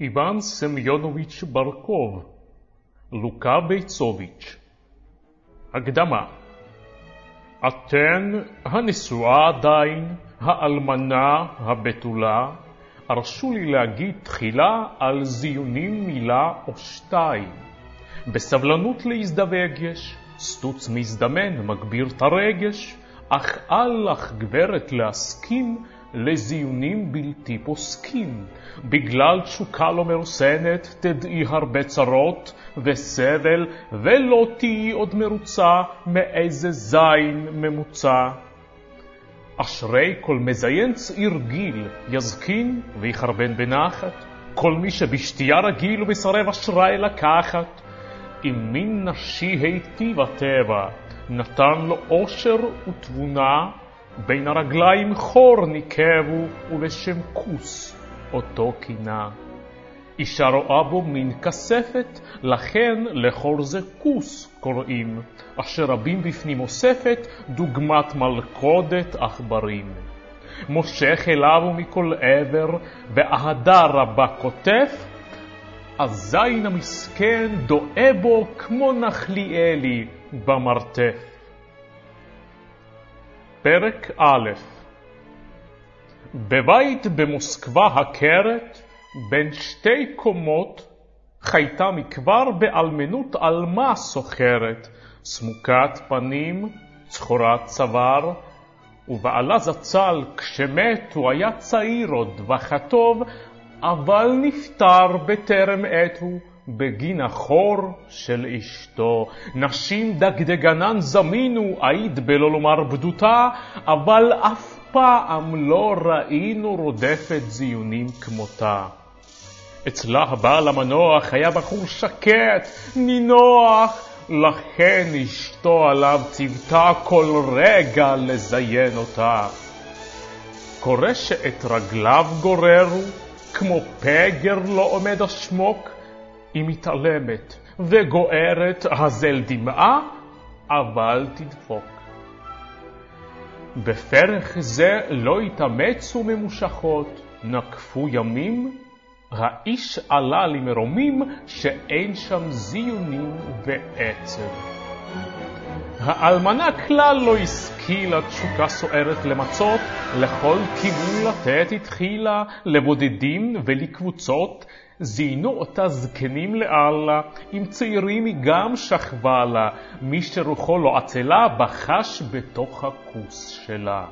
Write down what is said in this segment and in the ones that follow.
איוון סמיונוביץ' ברקוב, לוקה ביצוביץ'. הקדמה. אתן הנשואה עדיין, האלמנה הבתולה, הרשו לי להגיד תחילה על זיונים מילה או שתיים. בסבלנות להזדווג יש, סטוץ מזדמן מגביר את הרגש, אך אל לך גברת להסכים לזיונים בלתי פוסקים. בגלל תשוקה לא מרוסנת תדעי הרבה צרות וסבל, ולא תהי עוד מרוצה מאיזה זין ממוצע. אשרי כל מזיין צעיר גיל יזקין ויחרבן בנחת, כל מי שבשתייה רגיל ומסרב אשראי לקחת. אם מין נשי היטיב הטבע נתן לו אושר ותבונה, בין הרגליים חור ניקבו ובשם כוס אותו קינה. אישה רואה בו מין כספת, לכן לחור זה כוס קוראים, אשר רבים בפנים אוספת דוגמת מלכודת עכברים. מושך אליו ומכל עבר ואהדה רבה כותף, הזין המסכן דואה בו כמו נחליאלי במרתף. פרק א'. בבית במוסקבה הקרת, בין שתי קומות, חייתה מכבר באלמנות אלמה סוחרת, סמוקת פנים, צחורת צוואר, ובעלה זצ"ל כשמת הוא היה צעיר עוד וכתוב, אבל נפטר בטרם עת הוא בגין החור של אשתו. נשים דגדגנן זמינו, עיד בלא לומר בדותה, אבל אף פעם לא ראינו רודפת זיונים כמותה. אצלה הבעל המנוח היה בחור שקט, נינוח, לכן אשתו עליו ציוותה כל רגע לזיין אותה. קורא שאת רגליו גוררו, כמו פגר לא עומד השמוק, היא מתעלמת וגוערת הזל דמעה, אבל תדפוק. בפרח זה לא התאמצו ממושכות, נקפו ימים, האיש עלה למרומים שאין שם זיונים ועצב. האלמנה כלל לא השכילה תשוקה סוערת למצות, לכל כיוון לתת התחילה, לבודדים ולקבוצות, זיינו אותה זקנים לאללה, עם צעירים היא גם שכבה לה, מי שרוחו לא עצלה בחש בתוך הכוס שלה.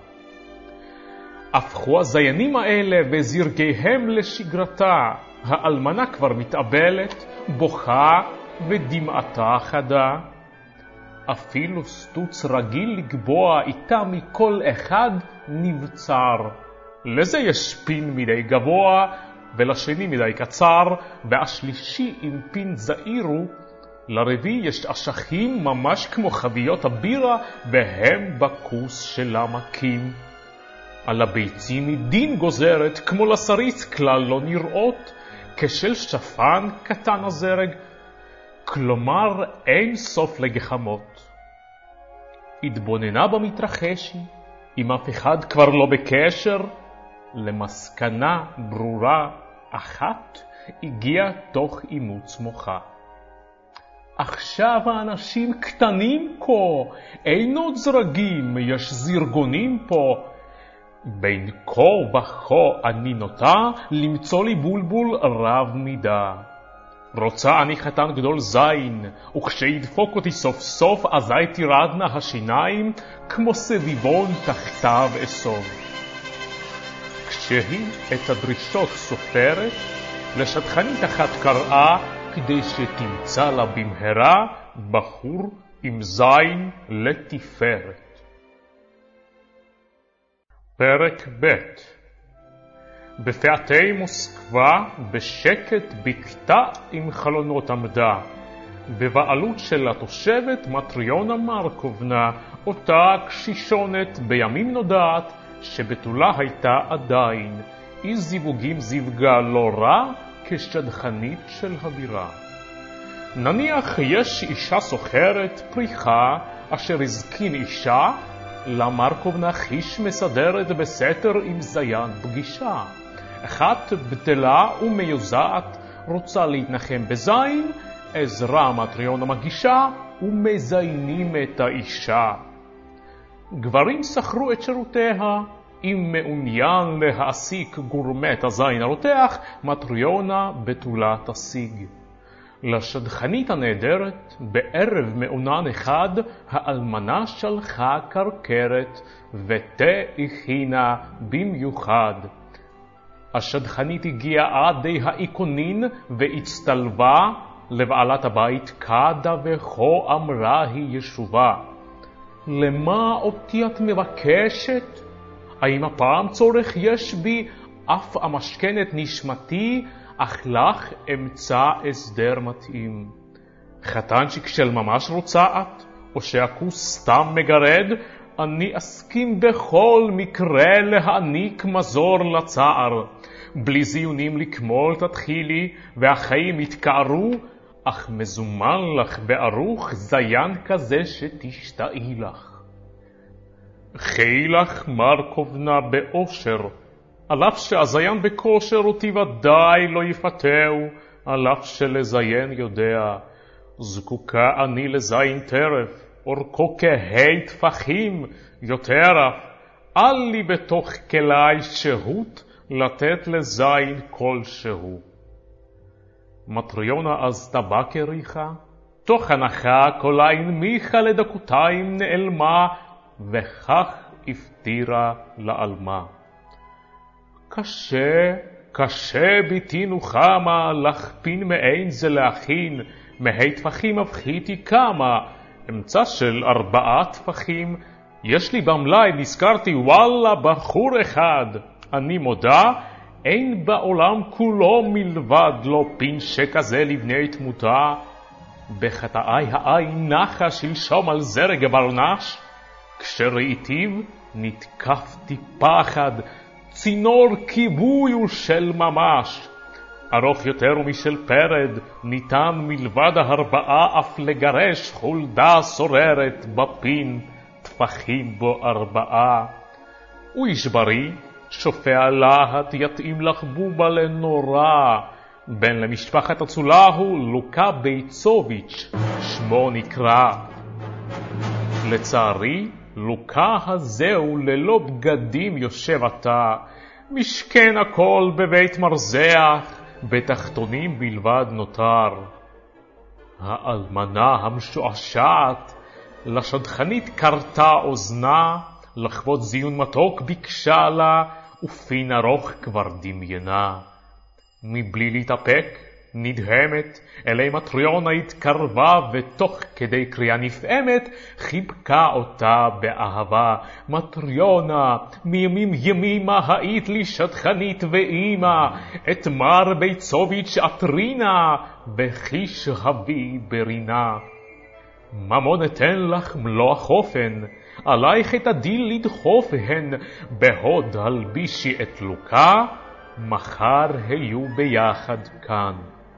הפכו הזיינים האלה וזרגיהם לשגרתה, האלמנה כבר מתאבלת, בוכה ודמעתה חדה. אפילו סטוץ רגיל לקבוע איתה מכל אחד נבצר. לזה יש פין מדי גבוה ולשני מדי קצר, והשלישי עם פין זעירו, לרביעי יש אשכים ממש כמו חביות הבירה והם בכוס שלה מכים. על הביצים מדין גוזרת כמו לשריץ כלל לא נראות, כשל שפן קטן הזרג, כלומר אין סוף לגחמות. התבוננה במתרחשי, אם אף אחד כבר לא בקשר, למסקנה ברורה אחת הגיעה תוך אימוץ מוחה. עכשיו האנשים קטנים כה, אין עוד זרגים, יש זרגונים פה. בין כה וכה אני נוטה למצוא לי בולבול רב מידה. רוצה אני חתן גדול זין, וכשידפוק אותי סוף סוף אזי תירדנה השיניים, כמו סביבון תחתיו אסוב. כשהיא את הדרישות סופרת, לשטחנית אחת קראה, כדי שתמצא לה במהרה בחור עם זין לתפארת. פרק ב'. בפאתי מוסקבה בשקט בקתה עם חלונות עמדה, בבעלות של התושבת מטריונה מרקובנה, אותה קשישונת בימים נודעת שבתולה הייתה עדיין, אי זיווגים זיווגה לא רע כשדכנית של הבירה. נניח יש אישה סוחרת פריחה אשר הזקין אישה, למרקובנה חיש מסדרת בסתר עם זיין פגישה. אחת בטלה ומיוזעת רוצה להתנחם בזין, עזרא מטריונה מגישה ומזיינים את האישה. גברים שכרו את שירותיה, אם מעוניין להעסיק גורמת הזין הרותח, מטריונה בתולה תשיג. לשדכנית הנהדרת, בערב מעונן אחד, האלמנה שלחה קרקרת, ותה הכינה במיוחד. השדכנית הגיעה עדי האיקונין והצטלבה, לבעלת הבית קדה וכה אמרה היא ישובה. למה אותי את מבקשת? האם הפעם צורך יש בי אף המשכנת נשמתי, אך לך אמצא הסדר מתאים. חתנצ'יק של ממש רוצה את, או שהכוס סתם מגרד, אני אסכים בכל מקרה להעניק מזור לצער. בלי זיונים לקמול תתחילי, והחיים יתקערו, אך מזומן לך בערוך זיין כזה שתשתאי לך. חי לך מרקובנה באושר, על אף שהזיין בכושר אותי ודאי לא יפתהו, על אף שלזיין יודע. זקוקה אני לזין טרף, אורכו כהי טפחים, יותר אף, אל לי בתוך כלי שהות לתת לזין כלשהו. מטריונה אז טבע כריחה, תוך הנחה כל עין מיכה לדקותיים נעלמה, וכך הפטירה לעלמה. קשה ביתי נוחמה, להכפין מעין זה להכין, מהי טפחים הפחיתי כמה, אמצע של 4 טפחים, יש לי במלאי, נזכרתי, וואלה, בחור אחד. אני מודה, אין בעולם כולו מלבד לא פין שכזה לבני תמותה. בחטאי העין נחה שלשום על זרג ברנש, כשראיתיו נתקפתי פחד, צינור כיבוי הוא של ממש. ארוך יותר משל פרד, ניתן מלבד 4 אף לגרש חולדה סוררת בפין, טפחים בו 4. הוא איש בריא, שופע להט, יתאים לך בובה לנורא. בן למשפחת אצולה הוא לוקה ביצוביץ', שמו נקרא. לצערי, לוקה הזהו ללא בגדים יושב עתה, משכן הכל בבית מרזח, בתחתונים בלבד נותר. האלמנה המשועשעת לשדכנית קרתה אוזנה, לחוות זיון מתוק ביקשה לה, ופין ארוך כבר דמיינה. מבלי להתאפק, נדהמת, אלי מטריונה התקרבה, ותוך כדי קריאה נפעמת, חיבקה אותה באהבה. מטריונה, מימים ימימה היית לי שדכנית ואימא, את מר ביצוביץ' אטרינה, וחיש הביא ברינה. ממון אתן לך מלוא החופן, עלייך את הדיל לדחוף הן, בהוד הלבישי את לוקה, מחר היו ביחד כאן.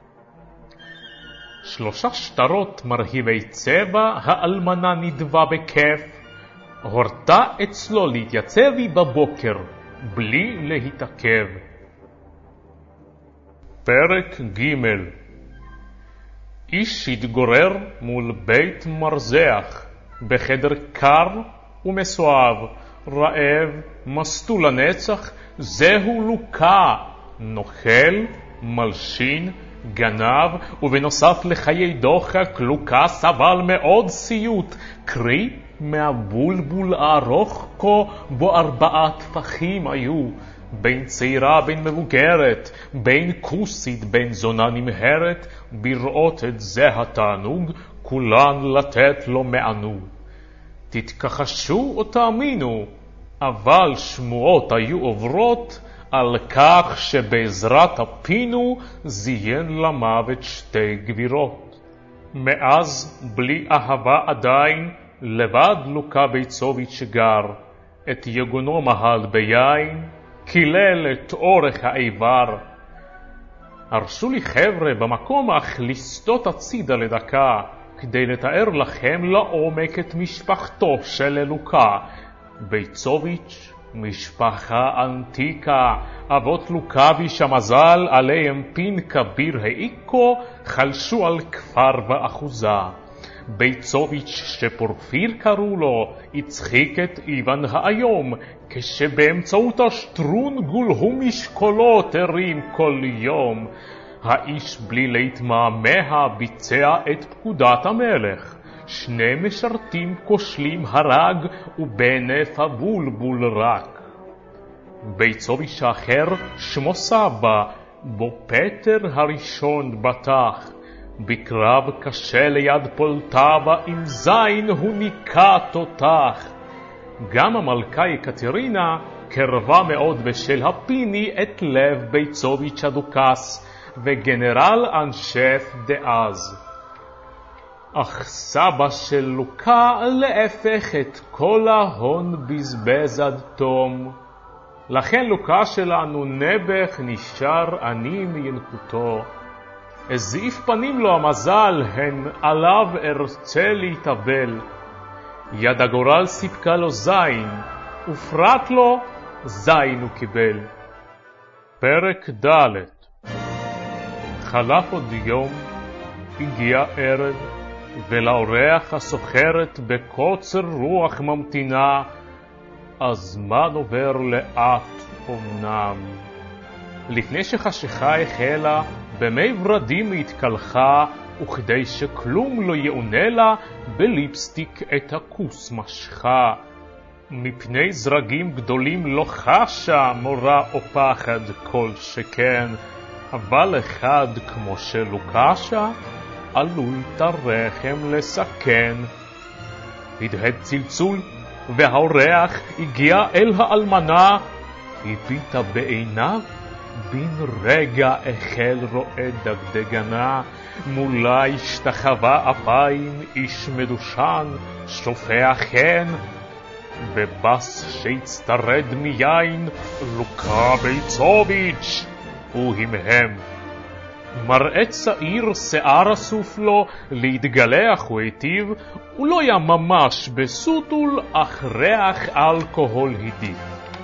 3 שטרות מרהיבי צבע האלמנה נדבה בכיף, הורתה אצלו להתייצבי בבוקר בלי להתעכב. פרק ג'. איש התגורר מול בית מרזח, בחדר קר ומסואב, רעב, מסטול הנצח, זהו לוקה, נוכל, מלשין, גנב, ובנוסף לחיי דוחק, לוקה סבל מאוד סיוט, קרי מהבולבול הארוך כה בו 4 טפחים היו, בין צעירה בין מבוגרת, בין כוסית בין זונה נמהרת, בראות את זה התענוג, כולן לתת לו מענוג. תתכחשו או תאמינו, אבל שמועות היו עוברות על כך שבעזרת הפינו זיין למוות 2 גבירות. מאז בלי אהבה עדיין, לבד לוקה ביצוביץ' גר, את יגונו מהל ביין, קילל את אורך האיבר. הרשו לי חבר'ה במקום אך לסטות הצידה לדקה, כדי לתאר לכם לעומק את משפחתו של לוקה. ביצוביץ' משפחה ענתיקה, אבות לוקביש המזל, עליהם פין כביר העיקו, חלשו על כפר ואחוזה. ביצוביץ' שפורפיר קראו לו, הצחיק את איוון היום, כשבאמצעות השטרון גולהו משקולות הרים כל יום. האיש בלי להתמהמה ביצע את פקודת המלך. 2 משרתים כושלים הרג, ובנף הבולבול רק. ביצוביץ' האחר שמו סבא, בו פטר הראשון בטח. בקרב קשה ליד פולטבה עם זין הוא ניקה תותח. גם המלכה יקטרינה קרבה מאוד בשל הפיני את לב ביצוביץ' הדוכס וגנרל אנשף דאז. אך סבא של לוקה להפך את כל ההון בזבז עד תום. לכן לוקה שלנו נבח נשאר עני מינקותו. הזעיף פנים לו המזל, הן עליו ארצה להתאבל. יד הגורל סיפקה לו זין, ופרט לו זין הוא קיבל. פרק ד'. חלף עוד יום, הגיע ערב, ולאורח הסוחרת בקוצר רוח ממתינה, הזמן עובר לאט אמנם. לפני שחשיכה החלה, במי ורדים התקלחה, וכדי שכלום לא יעונה לה, בליפסטיק את הכוס משכה. מפני זרגים גדולים לא חשה מורה או פחד כל שכן, אבל אחד כמו שלוקשה, עלול את הרחם לסכן. הדהד צלצול, והאורח הגיע אל האלמנה, הביטה בעיניו, בן רגע החל רואה דגדגנה, מולה השתחווה אפיים, איש מדושן, שופע חן. בבס שהצטרד מיין, לוקה ביצוביץ' הוא המהם. מראה צעיר, שיער אסוף לו, להתגלח הוא היטיב, הוא לא היה ממש בסוטול, אך ריח אלכוהול הדיף.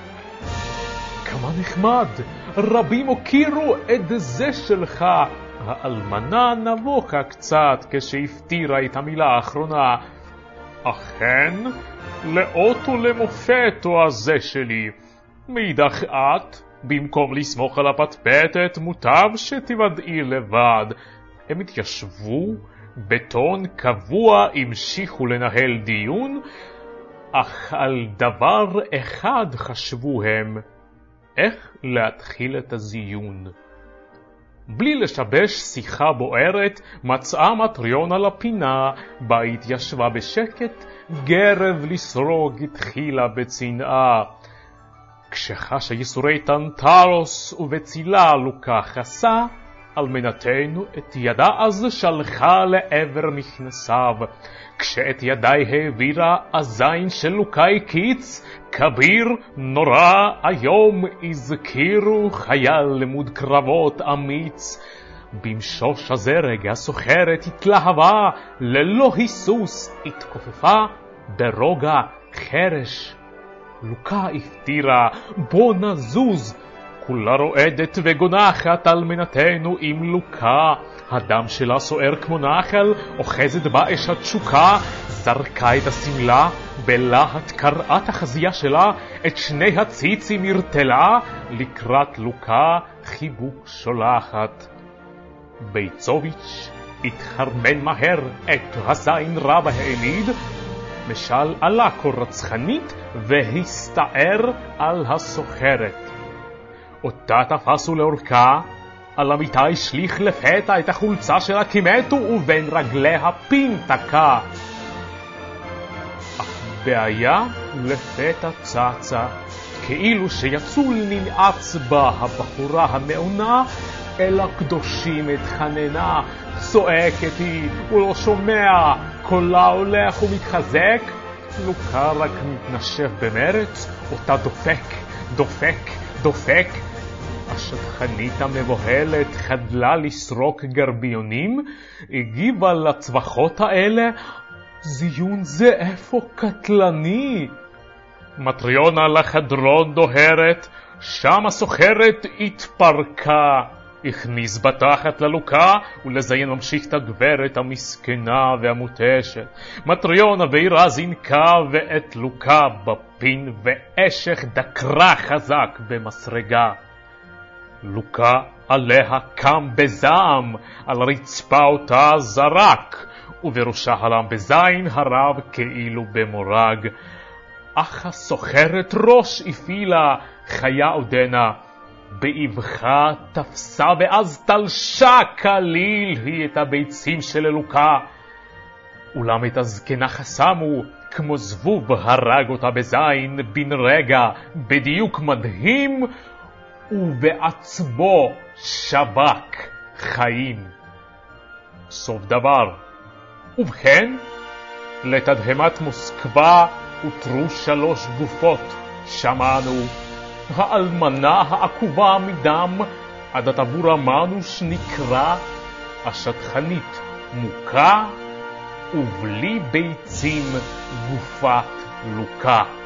כמה נחמד, רבים הוקירו את זה שלך. האלמנה נבוכה קצת כשהפתירה את המילה האחרונה. אכן, לאות ולמופת הוא הזה שלי. מאידך את, במקום לסמוך על הפטפטת, מוטב שתוודאי לבד. הם התיישבו, בטון קבוע המשיכו לנהל דיון, אך על דבר אחד חשבו הם, איך להתחיל את הזיון. בלי לשבש שיחה בוערת, מצאה מטריונה לפינה, בה התיישבה בשקט, גרב לסרוג התחילה בצנעה. כשחשה ייסורי טנטרוס ובצילה לוקה חסה, אלמנתנו את ידה אז שלחה לעבר מכנסיו. כשאת ידי העבירה, הזין של לוקה הקיץ, כביר נורא היום הזכירו חייל למוד קרבות אמיץ. במשוש הזרג הסוחרת התלהבה, ללא היסוס התכופפה, ברוגע חרש. לוקה הפתירה, בוא נזוז. כולה רועדת וגונחת אלמנתנו עם לוקה. הדם שלה סוער כמו נחל, אוחזת בה אש התשוקה. זרקה את הסמלה, בלהט קראה החזייה שלה, את שני הציצים הרתלה, לקראת לוקה חיבוק שולחת. ביצוביץ' התחרמן מהר, את הזין רב העמיד, משל עלה כה רצחנית והסתער על הסוחרת. אותה תפסו לאורכה, על המיטה השליך לפתע את החולצה שלה כמתו, ובין רגליה פין תקע. אך בעיה לפתע צצה, כאילו שיצול ננעץ בה הבחורה המעונה, אל הקדושים התחננה, צועקת היא, הוא לא שומע, קולה הולך ומתחזק. לוקה רק מתנשף במרץ, אותה דופק. השטחנית המבוהלת חדלה לסרוק גרביונים, הגיבה לצווחות האלה, זיון זה איפה קטלני. מטריונה לחדרון דוהרת, שם הסוחרת התפרקה. הכניס בתחת ללוקה, ולזיין ממשיך את הגברת המסכנה והמותשת. מטריונה בעירה זינקה ואת לוקה בפין, ואשך דקרה חזק במסרגה. לוקה עליה קם בזעם, על רצפה אותה זרק, ובראשה הלם בזין הרב כאילו במורג. אך הסוחרת ראש הפעילה, חיה עודנה, באבחה תפסה ואז תלשה כליל היא את הביצים של לוקה. אולם את הזקנה חסמו, כמו זבוב הרג אותה בזין בן רגע, בדיוק מדהים, ובעצמו שבק חיים. סוף דבר. ובכן, לתדהמת מוסקבה הותרו 3 גופות. שמענו האלמנה העקובה מדם, עד הטבור המנוש נקרא, השטחנית מוכה, ובלי ביצים גופת לוקה.